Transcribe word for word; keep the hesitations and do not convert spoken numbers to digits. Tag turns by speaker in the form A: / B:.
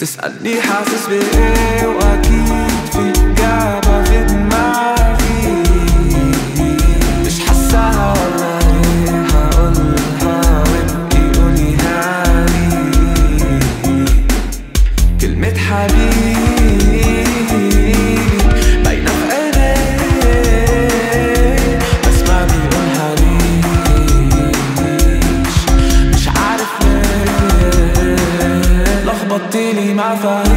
A: تسألني حاسس بإيه وأكيد في إجابة في دماغي، مش حاساها ولا إيه هقولها وابقي قوليها لي. كلمة حبيبي باينة في عينيه بس ما بيقولها ليش، مش عارف ليه لخبطتيلي مع فهد.